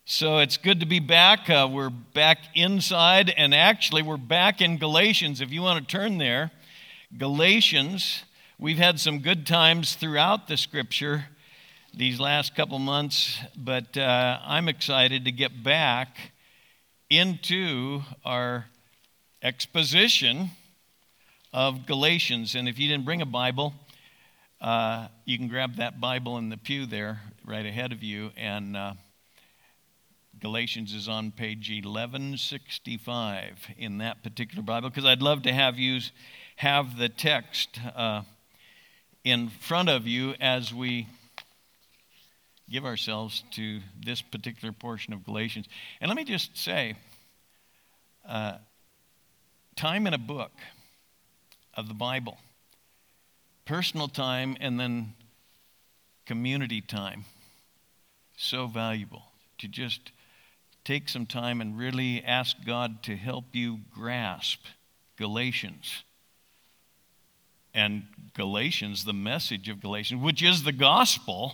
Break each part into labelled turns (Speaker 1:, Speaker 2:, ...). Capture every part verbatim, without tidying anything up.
Speaker 1: So it's good to be back. Uh, we're back inside, and actually we're back in Galatians. If you want to turn there, Galatians, we've had some good times throughout the scripture these last couple months, but uh, I'm excited to get back into our exposition of Galatians. And if you didn't bring a Bible, uh, you can grab that Bible in the pew there right ahead of you, and uh, Galatians is on page eleven sixty-five in that particular Bible, because I'd love to have you have the text uh, in front of you as we give ourselves to this particular portion of Galatians. And let me just say, uh, time in a book of the Bible, personal time, and then community time, so valuable to just take some time and really ask God to help you grasp Galatians. And Galatians, the message of Galatians, which is the gospel,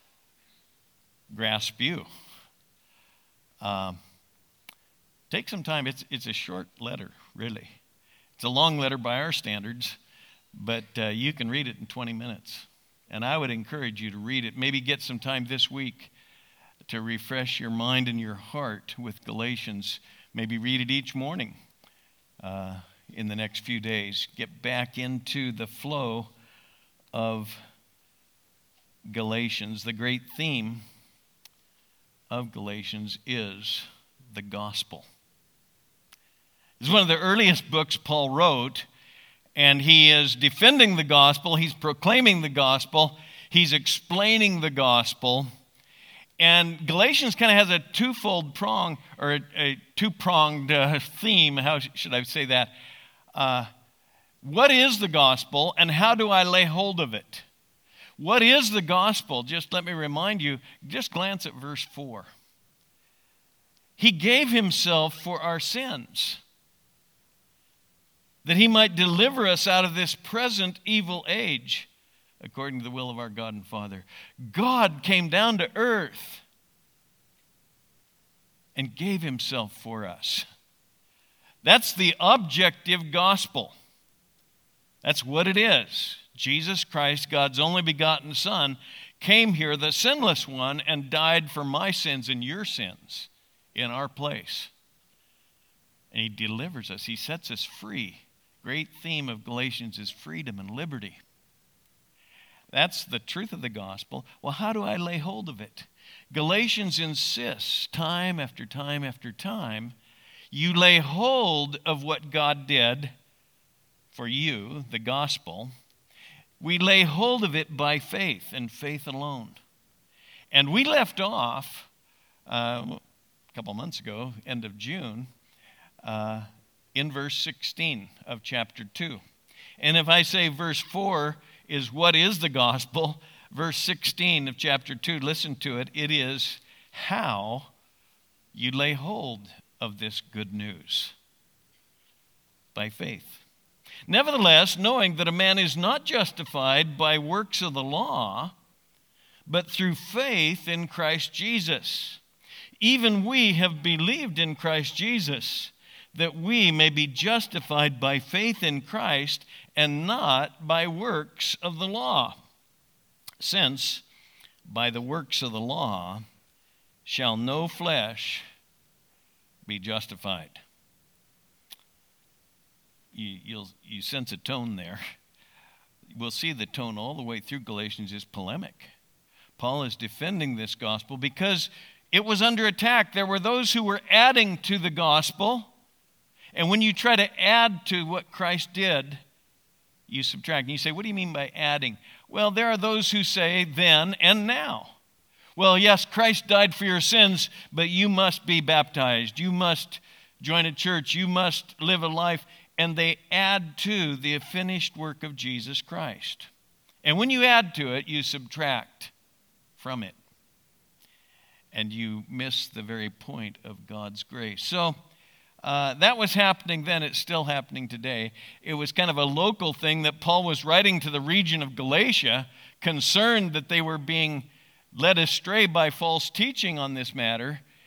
Speaker 1: grasp you. Um, take some time. It's, it's a short letter, really. It's a long letter by our standards, but uh, you can read it in twenty minutes. And I would encourage you to read it. Maybe get some time this week to refresh your mind and your heart with Galatians. Maybe read it each morning uh, in the next few days. Get back into the flow of Galatians. The great theme of Galatians is the gospel. It's one of the earliest books Paul wrote, and he is defending the gospel. He's proclaiming the gospel. He's explaining the gospel. And Galatians kind of has a twofold prong, or a, a two-pronged uh, theme. How should I say that? Uh, what is the gospel, and how do I lay hold of it? What is the gospel? Just let me remind you, just glance at verse four. He gave himself for our sins, that he might deliver us out of this present evil age, according to the will of our God and Father. God came down to earth and gave himself for us. That's the objective gospel. That's what it is. Jesus Christ, God's only begotten Son, came here, the sinless one, and died for my sins and your sins in our place. And he delivers us. He sets us free. Great theme of Galatians is freedom and liberty. That's the truth of the gospel. Well, how do I lay hold of it? Galatians insists time after time after time, you lay hold of what God did for you, the gospel. We lay hold of it by faith and faith alone. And we left off uh, a couple months ago, end of June, uh, in verse sixteen of chapter two. And if I say verse four is what is the gospel, verse sixteen of chapter two, listen to it. It is how you lay hold of this good news by faith. Nevertheless, knowing that a man is not justified by works of the law, but through faith in Christ Jesus. Even we have believed in Christ Jesus, that we may be justified by faith in Christ and not by works of the law. Since by the works of the law shall no flesh be justified. You, you'll, you sense a tone there. We'll see the tone all the way through Galatians is polemic. Paul is defending this gospel because it was under attack. There were those who were adding to the gospel. And when you try to add to what Christ did, you subtract. And you say, what do you mean by adding? Well, there are those who say then and now. Well, yes, Christ died for your sins, but you must be baptized. You must join a church. You must live a life. And they add to the finished work of Jesus Christ. And when you add to it, you subtract from it. And you miss the very point of God's grace. So, Uh, that was happening then. It's still happening today. It was kind of a local thing that Paul was writing to the region of Galatia, concerned that they were being led astray by false teaching on this matter.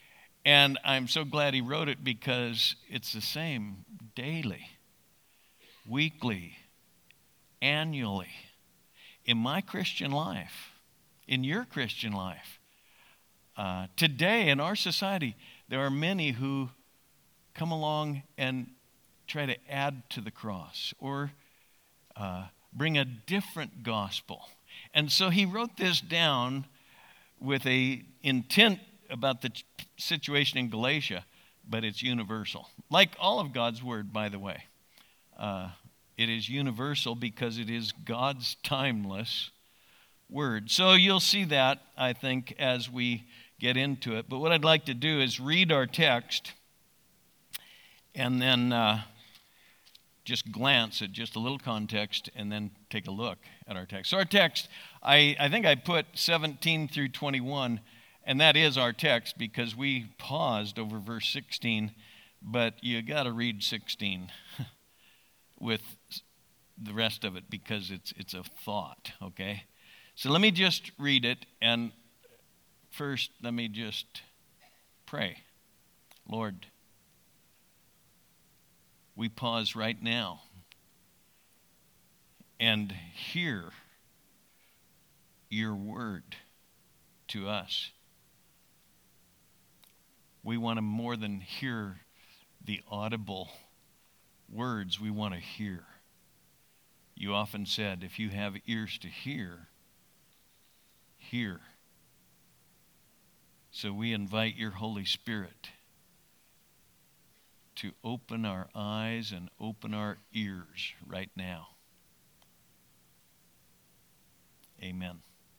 Speaker 1: And I'm so glad he wrote it because it's the same daily, weekly, annually, in my Christian life, in your Christian life. Uh, today in our society, there are many who come along and try to add to the cross or uh, bring a different gospel. And so he wrote this down with a intent about the situation in Galatia, but it's universal. Like all of God's word, by the way. Uh, it is universal because it is God's timeless word. So you'll see that, I think, as we get into it. But what I'd like to do is read our text and then uh, just glance at just a little context and then take a look at our text. So our text, I, I think I put seventeen through twenty-one, and that is our text because we paused over verse sixteen, but you got to read sixteen with the rest of it because it's it's a thought, okay? So let me just read it, and first let me just pray. Lord, we pause right now and hear your word to us. We want to more than hear the audible words, we want to hear. You often said, if you have ears to hear, hear. So we invite your Holy Spirit to open our eyes and open our ears right now. Amen.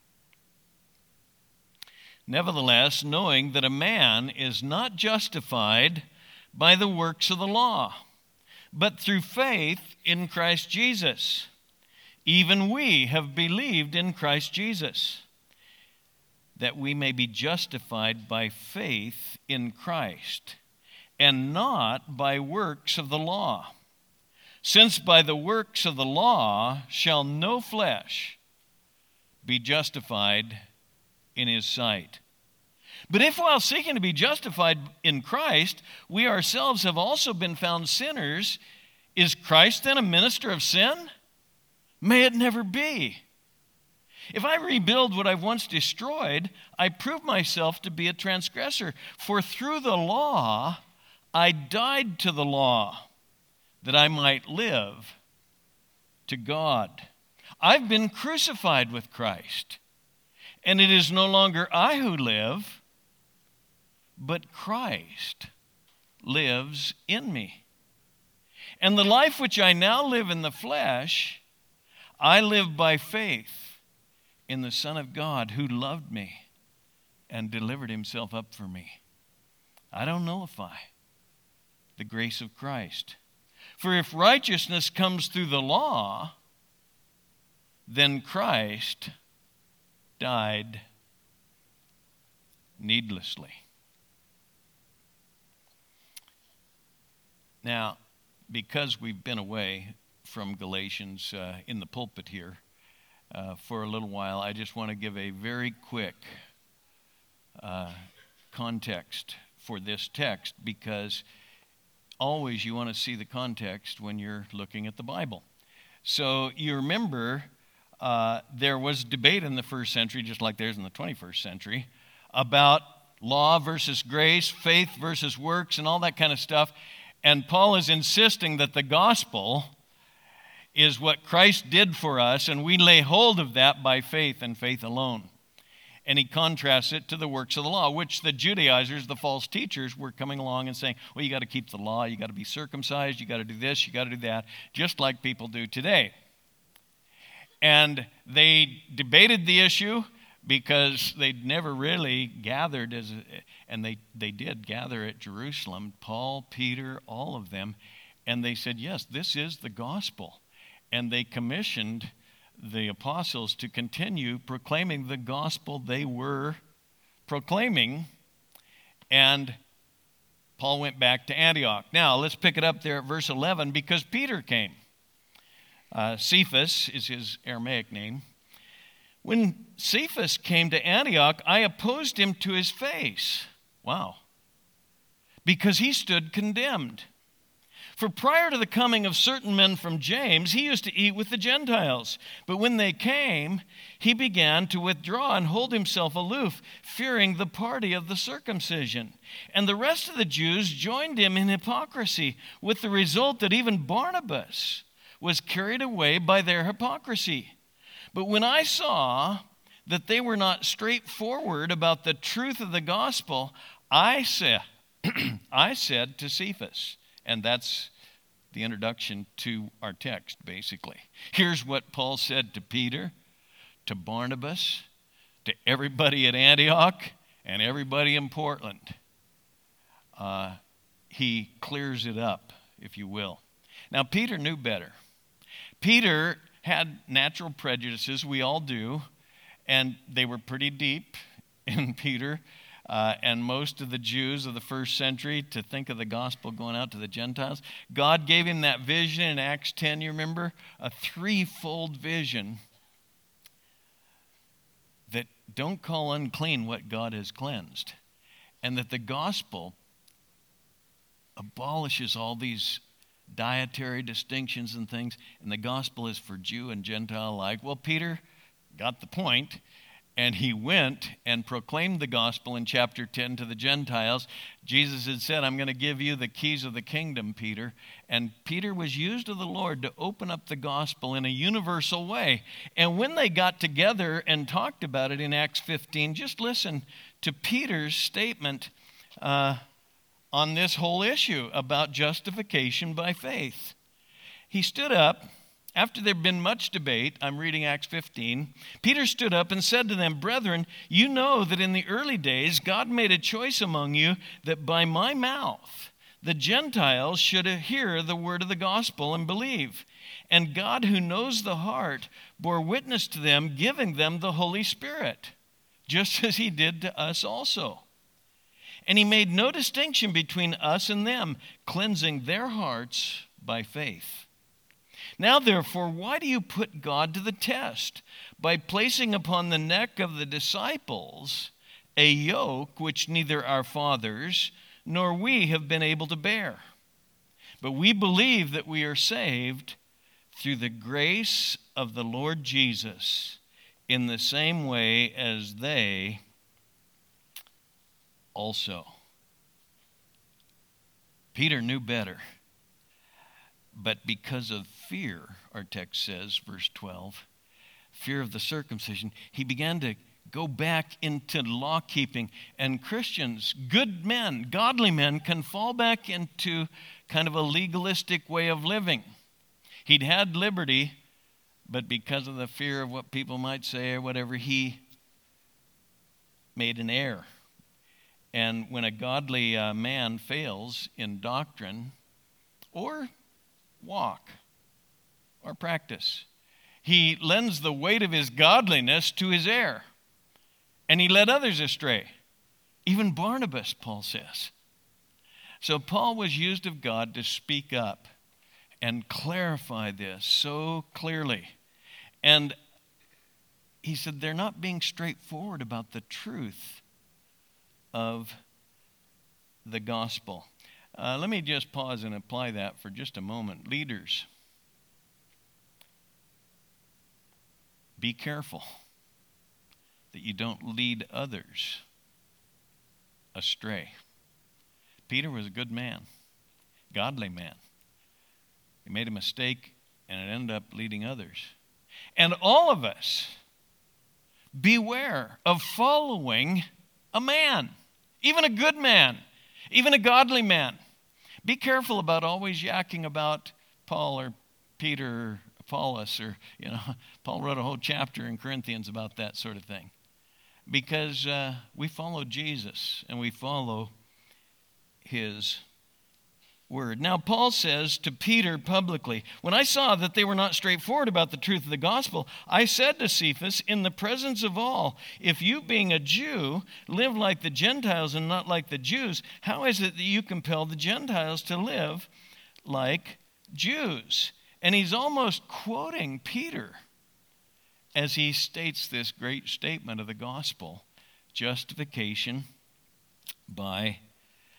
Speaker 1: Nevertheless, knowing that a man is not justified by the works of the law, but through faith in Christ Jesus, even we have believed in Christ Jesus, that we may be justified by faith in Christ, and not by works of the law. Since by the works of the law shall no flesh be justified in his sight. But if while seeking to be justified in Christ, we ourselves have also been found sinners, is Christ then a minister of sin? May it never be. If I rebuild what I've once destroyed, I prove myself to be a transgressor. For through the law I died to the law, that I might live to God. I've been crucified with Christ, and it is no longer I who live, but Christ lives in me. And the life which I now live in the flesh, I live by faith in the Son of God who loved me and delivered himself up for me. I don't nullify the grace of Christ. For if righteousness comes through the law, then Christ died needlessly. Now, because we've been away from Galatians uh, in the pulpit here uh, for a little while, I just want to give a very quick uh, context for this text, because always you want to see the context when you're looking at the Bible. So you remember uh, there was debate in the first century, just like there's in the twenty-first century, about law versus grace, faith versus works, and all that kind of stuff. And Paul is insisting that the gospel is what Christ did for us, and we lay hold of that by faith and faith alone. And he contrasts it to the works of the law, which the Judaizers, the false teachers, were coming along and saying, well, you got to keep the law, you got to be circumcised, you got to do this, you got to do that, just like people do today. And they debated the issue because they'd never really gathered, as a, and they, they did gather at Jerusalem, Paul, Peter, all of them, and they said, yes, this is the gospel. And they commissioned the apostles to continue proclaiming the gospel they were proclaiming, and Paul went back to Antioch. Now, let's pick it up there at verse eleven, because Peter came. Uh, Cephas is his Aramaic name. When Cephas came to Antioch, I opposed him to his face. Wow. because he stood condemned. For prior to the coming of certain men from James, he used to eat with the Gentiles. But when they came, he began to withdraw and hold himself aloof, fearing the party of the circumcision. And the rest of the Jews joined him in hypocrisy, with the result that even Barnabas was carried away by their hypocrisy. But when I saw that they were not straightforward about the truth of the gospel, I said, I said to Cephas, and that's the introduction to our text, basically. Here's what Paul said to Peter, to Barnabas, to everybody at Antioch, and everybody in Portland. Uh, he clears it up, if you will. Now, Peter knew better. Peter had natural prejudices, we all do, and they were pretty deep in Peter. Uh, and most of the Jews of the first century to think of the gospel going out to the Gentiles. God gave him that vision in Acts ten, you remember? A threefold vision that don't call unclean what God has cleansed. And that the gospel abolishes all these dietary distinctions and things, and the gospel is for Jew and Gentile alike. Well, Peter got the point. And he went and proclaimed the gospel in chapter ten to the Gentiles. Jesus had said, I'm going to give you the keys of the kingdom, Peter. And Peter was used of the Lord to open up the gospel in a universal way. And when they got together and talked about it in Acts fifteen, just listen to Peter's statement uh, on this whole issue about justification by faith. He stood up. After there had been much debate, I'm reading Acts fifteen, Peter stood up and said to them, Brethren, you know that in the early days God made a choice among you that by my mouth the Gentiles should hear the word of the gospel and believe. And God, who knows the heart, bore witness to them, giving them the Holy Spirit, just as he did to us also. And he made no distinction between us and them, cleansing their hearts by faith. Now, therefore, why do you put God to the test by placing upon the neck of the disciples a yoke which neither our fathers nor we have been able to bear? But we believe that we are saved through the grace of the Lord Jesus in the same way as they also. Peter knew better. But because of fear, our text says, verse twelve, fear of the circumcision, he began to go back into law keeping. And Christians, good men, godly men, can fall back into kind of a legalistic way of living. He'd had liberty, but because of the fear of what people might say or whatever, he made an error. And when a godly uh, man fails in doctrine or walk or practice, he lends the weight of his godliness to his error, and he led others astray. Even Barnabas, Paul says. So Paul was used of God to speak up and clarify this so clearly. And he said they're not being straightforward about the truth of the gospel. Uh, let me just pause and apply that for just a moment. Leaders, be careful that you don't lead others astray. Peter was a good man, godly man. He made a mistake and it ended up leading others. And all of us, beware of following a man, even a good man, even a godly man. Be careful about always yakking about Paul or Peter or Apollos, or, you know, Paul wrote a whole chapter in Corinthians about that sort of thing. Because uh, we follow Jesus and we follow his word. Now, Paul says to Peter publicly, when I saw that they were not straightforward about the truth of the gospel, I said to Cephas, in the presence of all, if you being a Jew live like the Gentiles and not like the Jews, how is it that you compel the Gentiles to live like Jews? And he's almost quoting Peter as he states this great statement of the gospel, justification by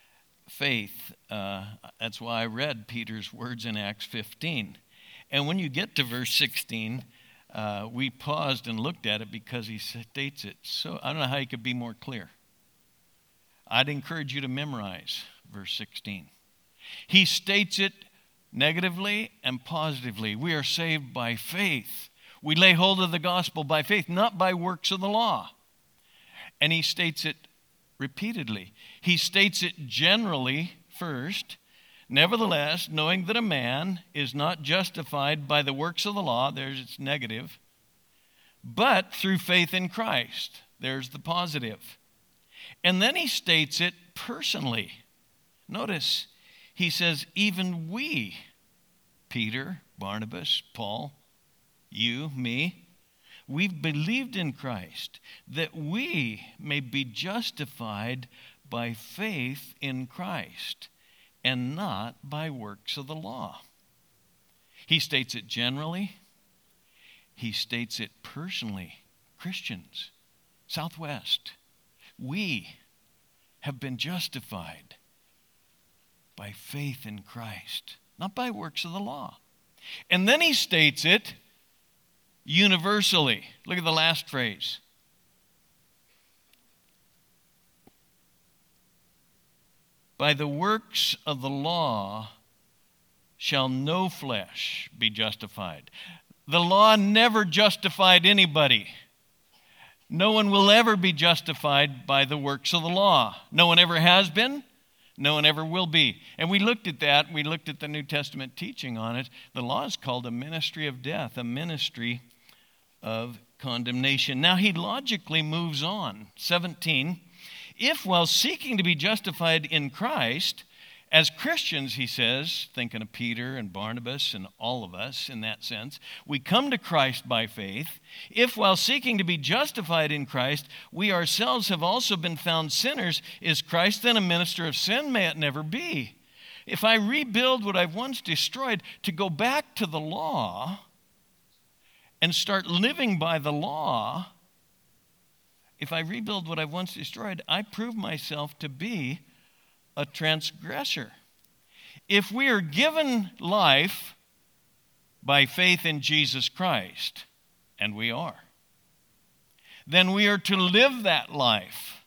Speaker 1: faith. Uh, that's why I read Peter's words in Acts fifteen. And when you get to verse sixteen, uh, we paused and looked at it because he states it. So I don't know how he could be more clear. I'd encourage you to memorize verse sixteen. He states it negatively and positively. We are saved by faith. We lay hold of the gospel by faith, not by works of the law. And he states it repeatedly. He states it generally first. Nevertheless, knowing that a man is not justified by the works of the law, there's its negative, but through faith in Christ, there's the positive. And then he states it personally. Notice, he says, even we, Peter, Barnabas, Paul, you, me, we've believed in Christ, that we may be justified by faith in Christ and not by works of the law. He states it generally. He states it personally. Christians, Southwest, we have been justified by faith in Christ, not by works of the law. And then he states it universally. Look at the last phrase. By the works of the law shall no flesh be justified. The law never justified anybody. No one will ever be justified by the works of the law. No one ever has been. No one ever will be. And we looked at that. We looked at the New Testament teaching on it. The law is called a ministry of death, a ministry of condemnation. Now he logically moves on. seventeen. If while seeking to be justified in Christ, as Christians, he says, thinking of Peter and Barnabas and all of us in that sense, we come to Christ by faith. If while seeking to be justified in Christ, we ourselves have also been found sinners, is Christ then a minister of sin? May it never be. If I rebuild what I've once destroyed, to go back to the law and start living by the law, if I rebuild what I've once destroyed, I prove myself to be a transgressor. If we are given life by faith in Jesus Christ, and we are, then we are to live that life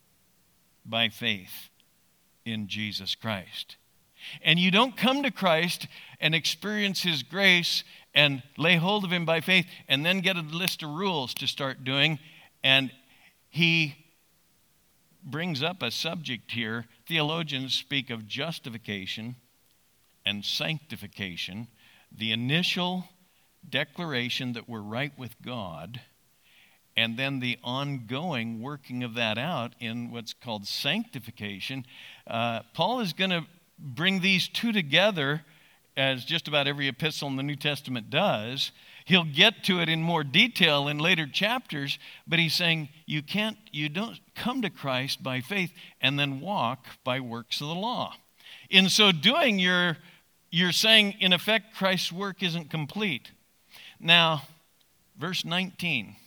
Speaker 1: by faith in Jesus Christ. And you don't come to Christ and experience his grace and lay hold of him by faith and then get a list of rules to start doing. And he brings up a subject here. Theologians speak of justification and sanctification, the initial declaration that we're right with God, and then the ongoing working of that out in what's called sanctification. Uh, Paul is going to bring these two together, as just about every epistle in the New Testament does. He'll get to it in more detail in later chapters, but he's saying you can't, you don't come to Christ by faith and then walk by works of the law. In so doing, you're, you're saying, in effect, Christ's work isn't complete. Now, verse nineteen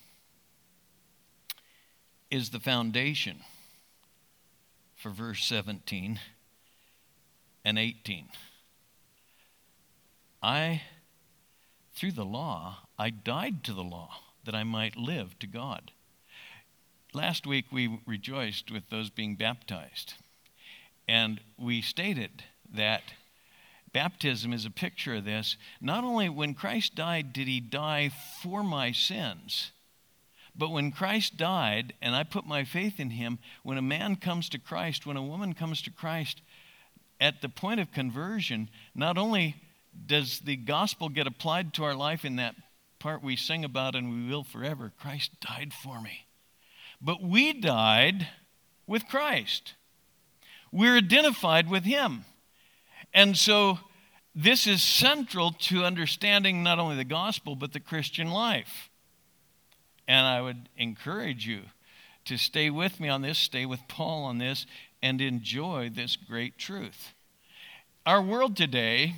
Speaker 1: is the foundation for verse seventeen and eighteen. I... Through the law, I died to the law that I might live to God. Last week we rejoiced with those being baptized. And we stated that baptism is a picture of this. Not only when Christ died did he die for my sins, but when Christ died and I put my faith in him, when a man comes to Christ, when a woman comes to Christ, at the point of conversion, not only does the gospel get applied to our life in that part we sing about and we will forever, Christ died for me. But we died with Christ. We're identified with him. And so this is central to understanding not only the gospel, but the Christian life. And I would encourage you to stay with me on this, stay with Paul on this, and enjoy this great truth. Our world today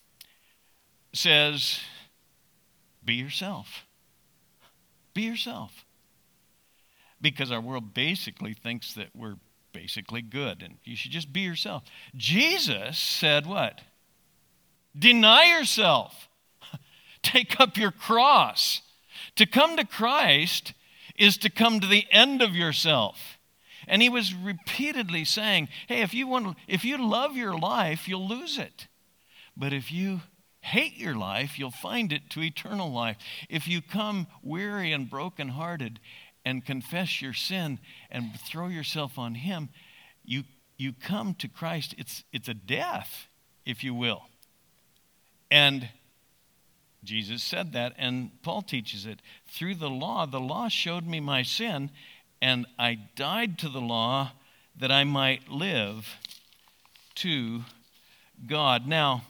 Speaker 1: says, be yourself. Be yourself. Because our world basically thinks that we're basically good, and you should just be yourself. Jesus said what? Deny yourself. Take up your cross. To come to Christ is to come to the end of yourself. And he was repeatedly saying, hey, if you want, if you love your life, you'll lose it. But if you hate your life, you'll find it to eternal life. If you come weary and brokenhearted and confess your sin and throw yourself on him, you you come to Christ. It's it's a death, if you will. And Jesus said that, and Paul teaches it. Through the law, the law showed me my sin, and I died to the law that I might live to God. Now,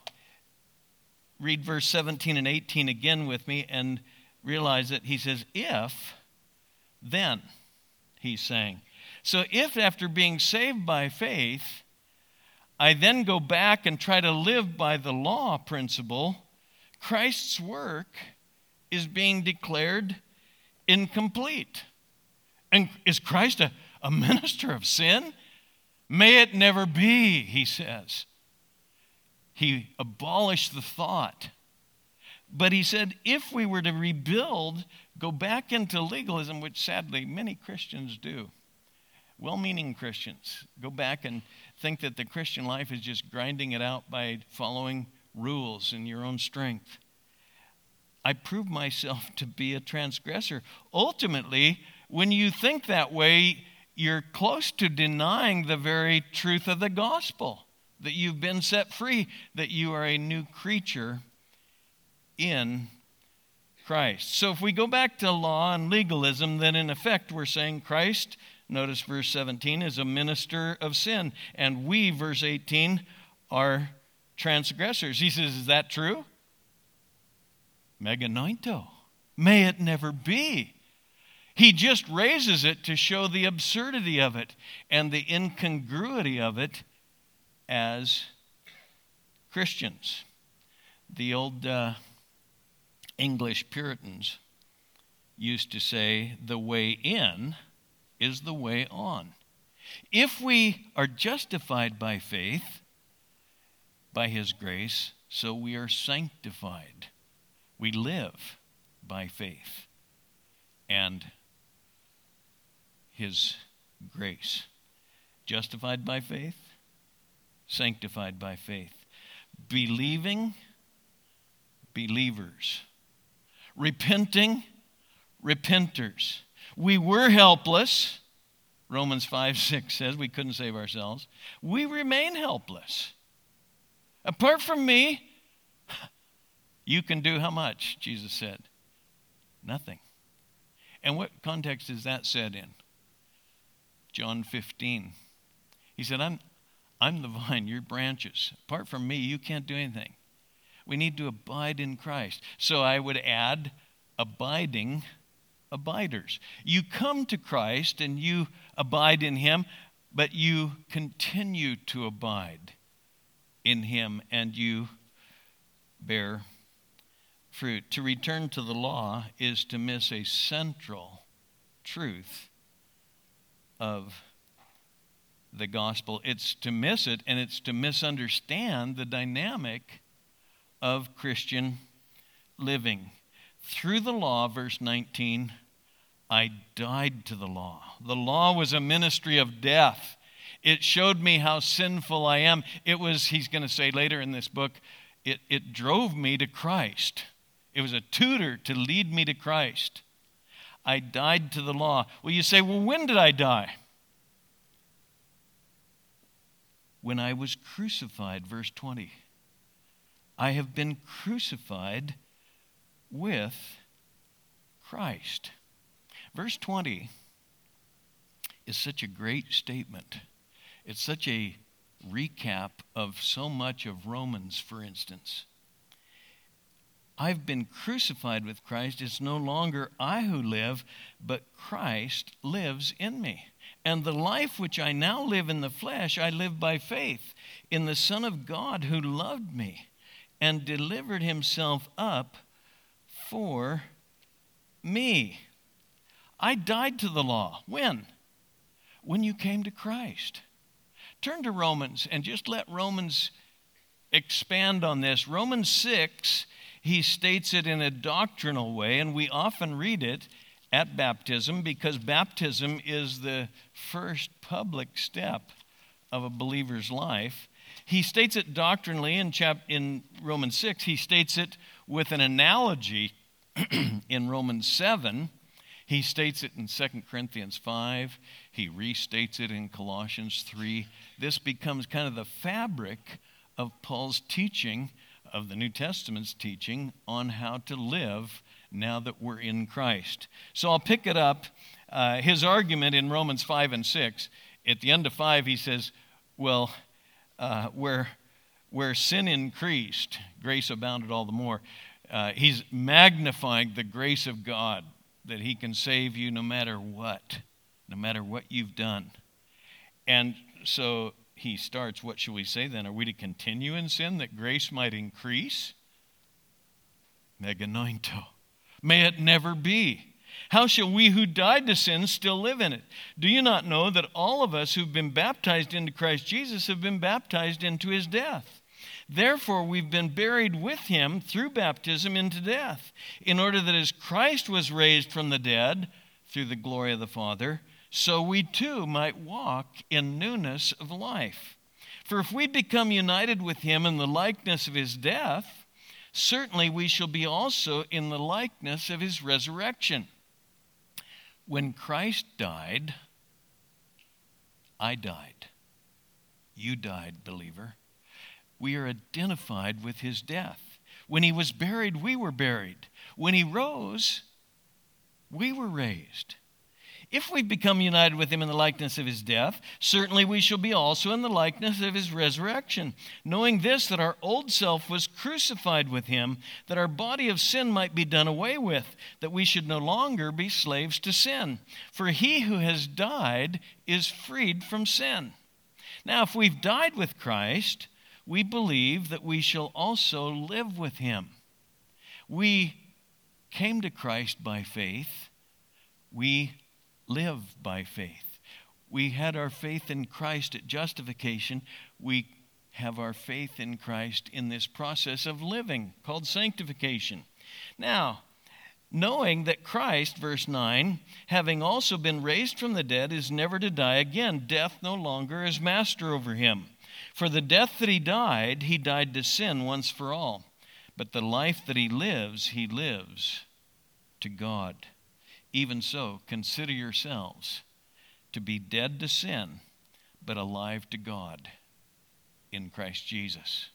Speaker 1: read verse seventeen and eighteen again with me and realize that he says, if, then, he's saying. So if after being saved by faith, I then go back and try to live by the law principle, Christ's work is being declared incomplete. And is Christ a, a minister of sin? May it never be, he says. He abolished the thought. But he said, if we were to rebuild, go back into legalism, which sadly many Christians do, well-meaning Christians, go back and think that the Christian life is just grinding it out by following rules in your own strength. I prove myself to be a transgressor. Ultimately, when you think that way, you're close to denying the very truth of the gospel, that you've been set free, that you are a new creature in Christ. So if we go back to law and legalism, then in effect we're saying Christ, notice verse seventeen, is a minister of sin, and we, verse eighteen, are transgressors. He says, is that true? Meganoito. May it never be. He just raises it to show the absurdity of it and the incongruity of it as Christians. The old uh, English Puritans used to say, the way in is the way on. If we are justified by faith, by his grace, so we are sanctified. We live by faith and his grace. Justified by faith, sanctified by faith. Believing believers. Repenting repenters. We were helpless. Romans five six says we couldn't save ourselves. We remain helpless. Apart from me, you can do how much? Jesus said. Nothing. And what context is that said in? John fifteen. He said, I'm, I'm the vine, you're branches. Apart from me, you can't do anything. We need to abide in Christ. So I would add abiding abiders. You come to Christ and you abide in him, but you continue to abide in him and you bear fruit. To return to the law is to miss a central truth of the gospel. It's to miss it, and it's to misunderstand the dynamic of Christian living. Through the law, verse nineteen, I died to the law. The law was a ministry of death. It showed me how sinful I am. It was, he's going to say later in this book, it, it drove me to Christ. It was a tutor to lead me to Christ. I died to the law. Well, you say, well, when did I die? When I was crucified, verse twenty. I have been crucified with Christ. Verse twenty is such a great statement. It's such a recap of so much of Romans, for instance. I've been crucified with Christ. It's no longer I who live, but Christ lives in me. And the life which I now live in the flesh, I live by faith in the Son of God who loved me and delivered himself up for me. I died to the law. When? when you came to Christ. Turn to Romans and just let Romans expand on this. Romans six, he states it in a doctrinal way, and we often read it at baptism because baptism is the first public step of a believer's life. He states it doctrinally in, chap- in Romans six. He states it with an analogy in Romans seven. He states it in Second Corinthians five. He restates it in Colossians three. This becomes kind of the fabric of Paul's teaching, of the New Testament's teaching, on how to live now that we're in Christ. So I'll pick it up. Uh, his argument in Romans five and six, at the end of five, he says, well, uh, where, where sin increased, grace abounded all the more. Uh, he's magnifying the grace of God, that he can save you no matter what, no matter what you've done. And so he starts, what shall we say then? Are we to continue in sin that grace might increase? Meganoito. May it never be. How shall we who died to sin still live in it? Do you not know that all of us who've been baptized into Christ Jesus have been baptized into his death? Therefore, we've been buried with him through baptism into death, in order that as Christ was raised from the dead through the glory of the Father, so we too might walk in newness of life. For if we become united with him in the likeness of his death, certainly we shall be also in the likeness of his resurrection. When Christ died, I died. You died, believer. We are identified with his death. When he was buried, we were buried. When he rose, we were raised. If we become united with him in the likeness of his death, certainly we shall be also in the likeness of his resurrection, knowing this, that our old self was crucified with him, that our body of sin might be done away with, that we should no longer be slaves to sin. For he who has died is freed from sin. Now, if we've died with Christ, we believe that we shall also live with him. We came to Christ by faith. We live by faith. We had our faith in Christ at justification. We have our faith in Christ in this process of living called sanctification. Now, knowing that Christ, verse nine, having also been raised from the dead, is never to die again, death no longer is master over him. For the death that he died, he died to sin once for all. But the life that he lives, he lives to God. Even so, consider yourselves to be dead to sin, but alive to God in Christ Jesus.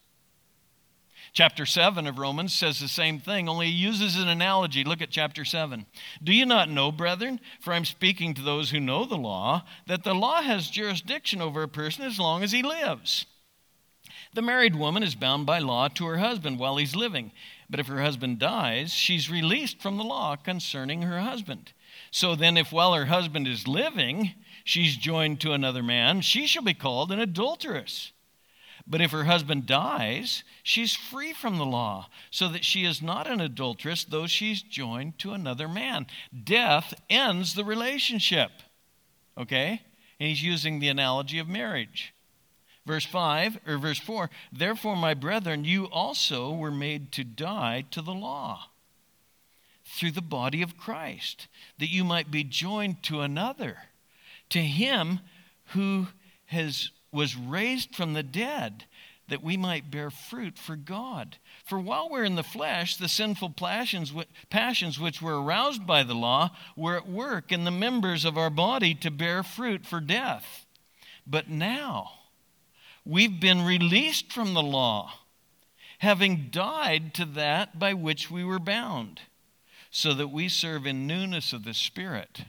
Speaker 1: Chapter seven of Romans says the same thing, only he uses an analogy. Look at chapter seven. Do you not know, brethren, for I'm speaking to those who know the law, that the law has jurisdiction over a person as long as he lives? The married woman is bound by law to her husband while he's living. But if her husband dies, she's released from the law concerning her husband. So then, if while her husband is living, she's joined to another man, she shall be called an adulteress. But if her husband dies, she's free from the law, so that she is not an adulteress, though she's joined to another man. Death ends the relationship. Okay? And he's using the analogy of marriage. Verse five, or verse four, therefore, my brethren, you also were made to die to the law through the body of Christ, that you might be joined to another, to him who has was raised from the dead, that we might bear fruit for God. For while we're in the flesh, the sinful passions, passions which were aroused by the law were at work in the members of our body to bear fruit for death. But now we've been released from the law, having died to that by which we were bound, so that we serve in newness of the Spirit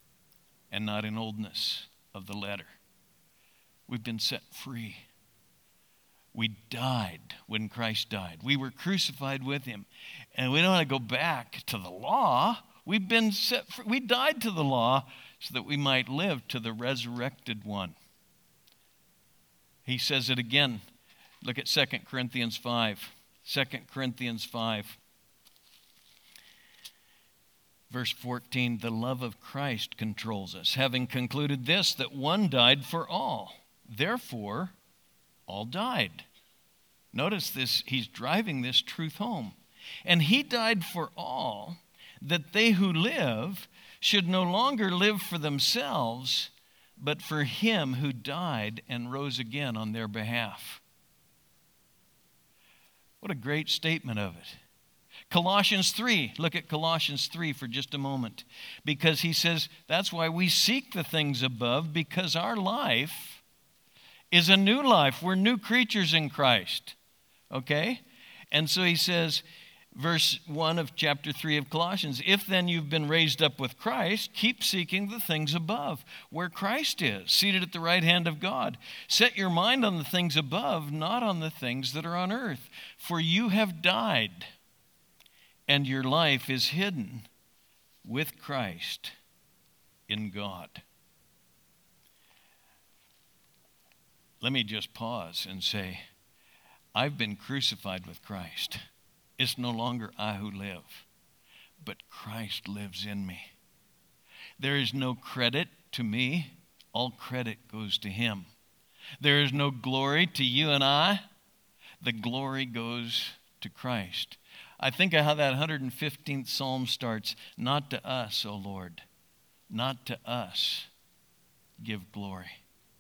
Speaker 1: and not in oldness of the letter. We've been set free. We died when Christ died. We were crucified with him. And we don't want to go back to the law. We've been set free. We died to the law so that we might live to the resurrected one. He says it again. Look at Second Corinthians five. Second Corinthians five. Verse fourteen, the love of Christ controls us, having concluded this, that one died for all. Therefore, all died. Notice this, he's driving this truth home. And he died for all, that they who live should no longer live for themselves, but for him who died and rose again on their behalf. What a great statement of it. Colossians three, look at Colossians three for just a moment. Because he says that's why we seek the things above, because our life is a new life. We're new creatures in Christ. Okay? And so he says, verse one of chapter three of Colossians, if then you've been raised up with Christ, keep seeking the things above, where Christ is, seated at the right hand of God. Set your mind on the things above, not on the things that are on earth. For you have died, and your life is hidden with Christ in God. Let me just pause and say, I've been crucified with Christ. It's no longer I who live, but Christ lives in me. There is no credit to me. All credit goes to him. There is no glory to you and I. The glory goes to Christ. I think of how that one hundred fifteenth Psalm starts. Not to us, O Lord, not to us give glory.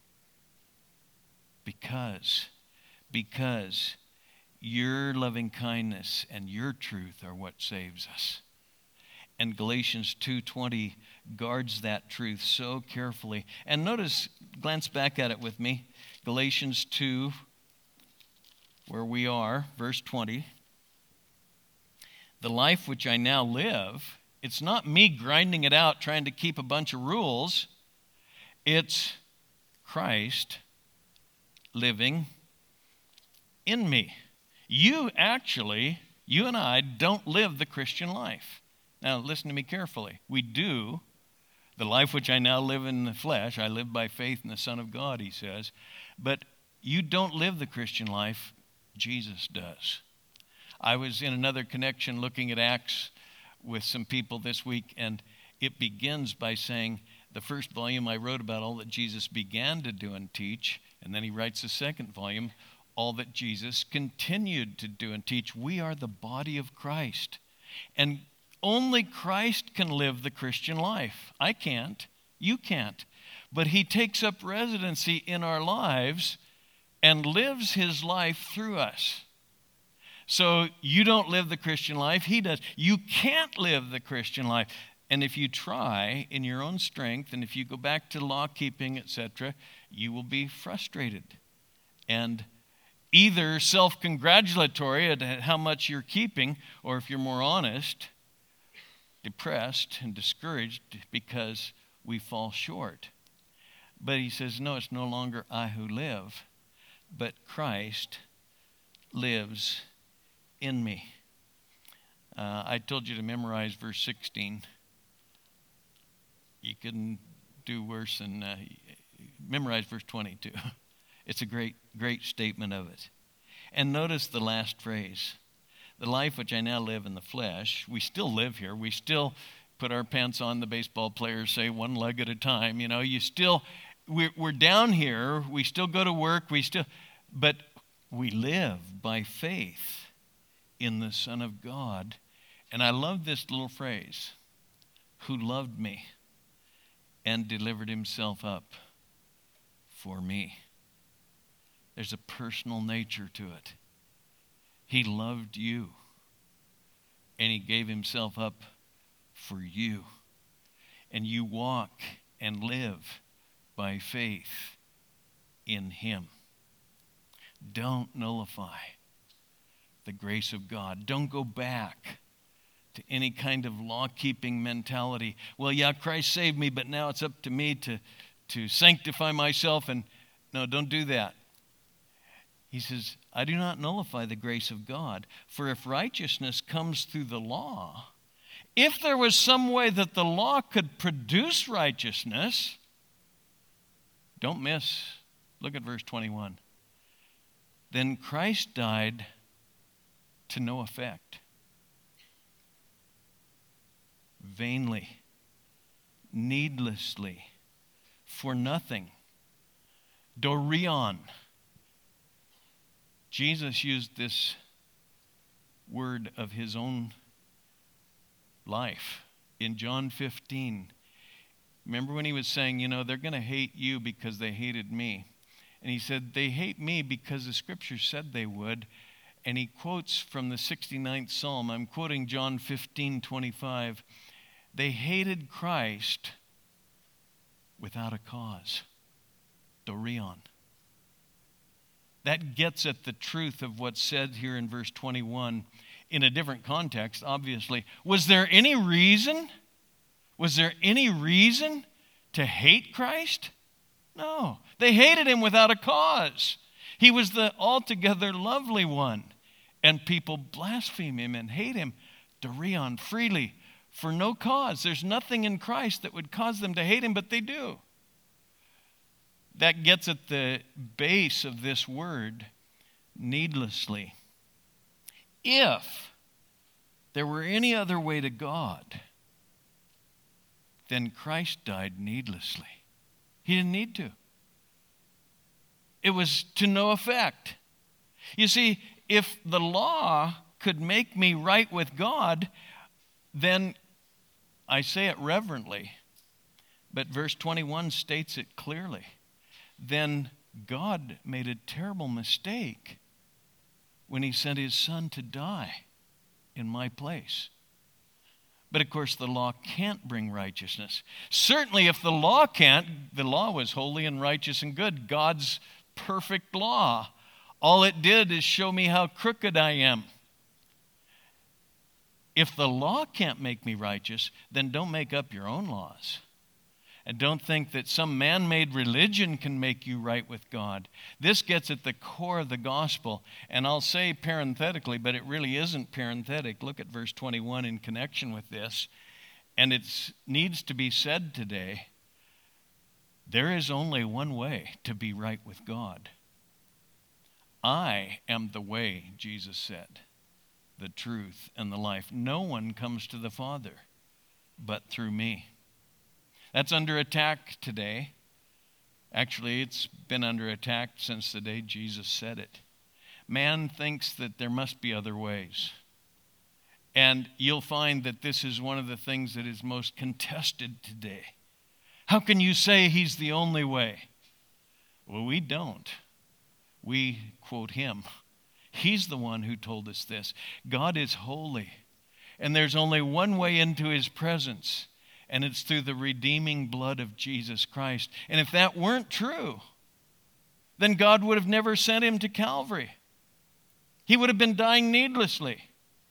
Speaker 1: Because, because your loving kindness and your truth are what saves us. And Galatians two twenty guards that truth so carefully. And notice, glance back at it with me. Galatians two, where we are, verse twenty. The life which I now live, it's not me grinding it out trying to keep a bunch of rules. It's Christ living in me. You actually, you and I don't live the Christian life. Now listen to me carefully. We do. The life which I now live in the flesh, I live by faith in the Son of God, he says. But you don't live the Christian life. Jesus does. I was in another connection looking at Acts with some people this week, and it begins by saying, the first volume I wrote about all that Jesus began to do and teach, and then he writes the second volume, all that Jesus continued to do and teach. We are the body of Christ. And only Christ can live the Christian life. I can't. You can't. But he takes up residency in our lives and lives his life through us. So you don't live the Christian life. He does. You can't live the Christian life. And if you try in your own strength, and if you go back to law keeping, et cetera, you will be frustrated. And either self-congratulatory at how much you're keeping, or if you're more honest, depressed and discouraged because we fall short. But he says, no, it's no longer I who live, but Christ lives in me. Uh, I told you to memorize verse sixteen. You couldn't do worse than uh, memorize verse twenty-two. It's a great, great statement of it. And notice the last phrase. The life which I now live in the flesh, we still live here. We still put our pants on, the baseball players say, one leg at a time. You know, you still, we're, we're down here. We still go to work. We still, but we live by faith in the Son of God. And I love this little phrase, who loved me and delivered himself up for me. There's a personal nature to it. He loved you, and he gave himself up for you. And you walk and live by faith in him. Don't nullify the grace of God. Don't go back to any kind of law-keeping mentality. Well, yeah, Christ saved me, but now it's up to me to, to sanctify myself. And no, don't do that. He says, I do not nullify the grace of God. For if righteousness comes through the law, if there was some way that the law could produce righteousness, don't miss, look at verse twenty-one. Then Christ died to no effect. vainly, needlessly, for nothing. Dorion. Jesus used this word of his own life in John fifteen. Remember when he was saying, you know, they're going to hate you because they hated me. And he said, they hate me because the scripture said they would. And he quotes from the sixty-ninth Psalm. I'm quoting John fifteen twenty-five. They hated Christ without a cause. Dorion. That gets at the truth of what's said here in verse twenty-one in a different context, obviously. Was there any reason? Was there any reason to hate Christ? No. They hated him without a cause. He was the altogether lovely one. And people blaspheme him and hate him, Dorion, freely, for no cause. There's nothing in Christ that would cause them to hate him, but they do. That gets at the base of this word, needlessly. If there were any other way to God, then Christ died needlessly. He didn't need to. It was to no effect. You see, if the law could make me right with God, then I say it reverently, but verse twenty-one states it clearly. Then God made a terrible mistake when he sent his son to die in my place. But of course, the law can't bring righteousness. Certainly, if the law can't, the law was holy and righteous and good, God's perfect law. All it did is show me how crooked I am. If the law can't make me righteous, then don't make up your own laws. And don't think that some man-made religion can make you right with God. This gets at the core of the gospel. And I'll say parenthetically, but it really isn't parenthetic. Look at verse twenty-one in connection with this. And it needs to be said today, there is only one way to be right with God. I am the way, Jesus said, the truth and the life. No one comes to the Father but through me. That's under attack today. Actually, it's been under attack since the day Jesus said it. Man thinks that there must be other ways. And you'll find that this is one of the things that is most contested today. How can you say he's the only way? Well, we don't. We quote him. He's the one who told us this. God is holy, and there's only one way into his presence, and it's through the redeeming blood of Jesus Christ. And if that weren't true, then God would have never sent him to Calvary. He would have been dying needlessly.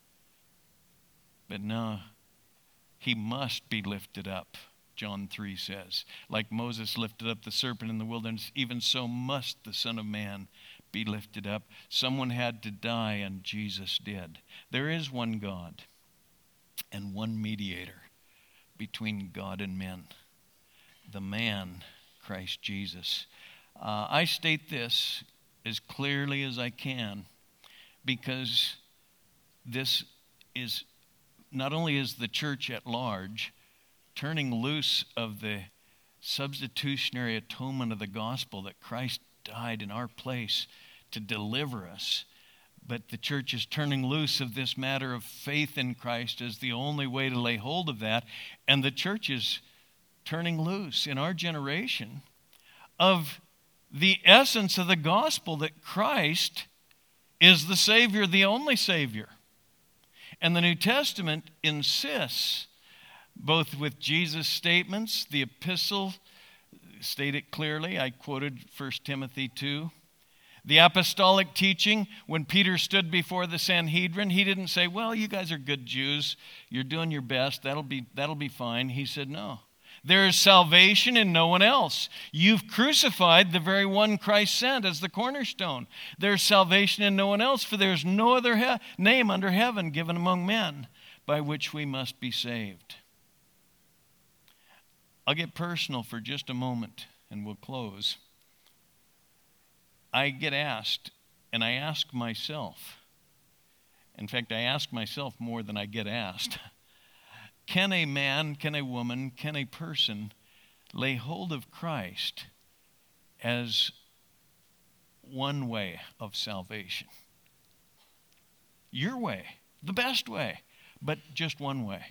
Speaker 1: But no, he must be lifted up, John three says. Like Moses lifted up the serpent in the wilderness, even so must the Son of Man be lifted up. Someone had to die, and Jesus did. There is one God and one mediator between God and men, the man, Christ Jesus. Uh, I state this as clearly as I can because this is not only is the church at large turning loose of the substitutionary atonement of the gospel that Christ died in our place to deliver us, but the church is turning loose of this matter of faith in Christ as the only way to lay hold of that. And the church is turning loose in our generation of the essence of the gospel, that Christ is the Savior, the only Savior. And the New Testament insists, both with Jesus' statements, the epistle state it clearly. I quoted First Timothy two. The apostolic teaching, when Peter stood before the Sanhedrin, he didn't say, well, you guys are good Jews. You're doing your best. That'll be, that'll be fine. He said, no. There is salvation in no one else. You've crucified the very one Christ sent as the cornerstone. There's salvation in no one else, for there's no other he- name under heaven given among men by which we must be saved. I'll get personal for just a moment, and we'll close. I get asked, and I ask myself, in fact, I ask myself more than I get asked, Can a man, can a woman, can a person lay hold of Christ as one way of salvation? Your way, the best way, but just one way.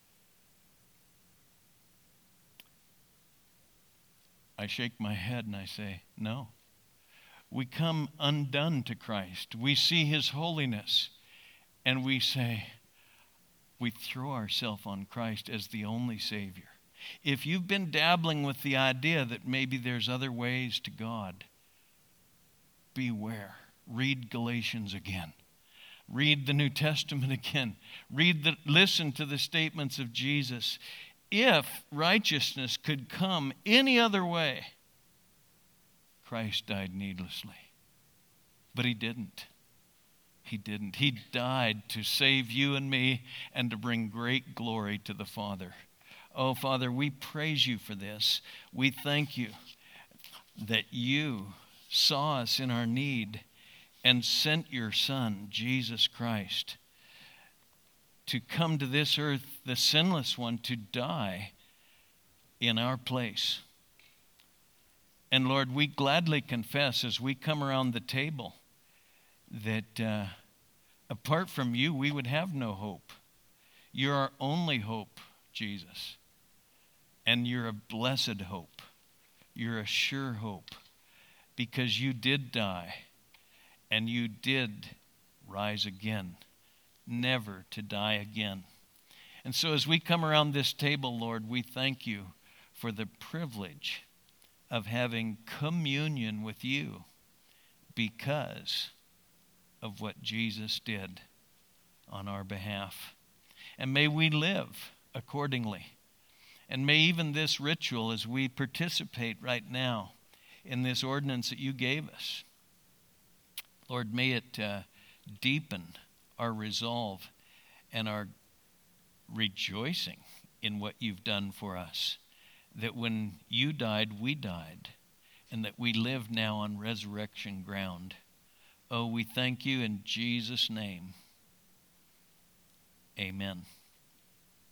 Speaker 1: I shake my head and I say, no. We come undone to Christ. We see his holiness and we say, we throw ourselves on Christ as the only Savior. If you've been dabbling with the idea that maybe there's other ways to God, beware. Read Galatians again. Read the New Testament again. Read the, listen to the statements of Jesus. If righteousness could come any other way, Christ died needlessly. But he didn't. He didn't. He died to save you and me and to bring great glory to the Father. Oh, Father, we praise you for this. We thank you that you saw us in our need and sent your Son, Jesus Christ, to come to this earth, the sinless one, to die in our place. And Lord, we gladly confess as we come around the table that uh, apart from you, we would have no hope. You're our only hope, Jesus. And you're a blessed hope. You're a sure hope because you did die and you did rise again, never to die again. And so as we come around this table, Lord, we thank you for the privilege of having communion with you because of what Jesus did on our behalf. And may we live accordingly. And may even this ritual, as we participate right now in this ordinance that you gave us, Lord, may it uh, deepen our resolve and our rejoicing in what you've done for us. That when you died, we died, and that we live now on resurrection ground. Oh, we thank you in Jesus' name. Amen.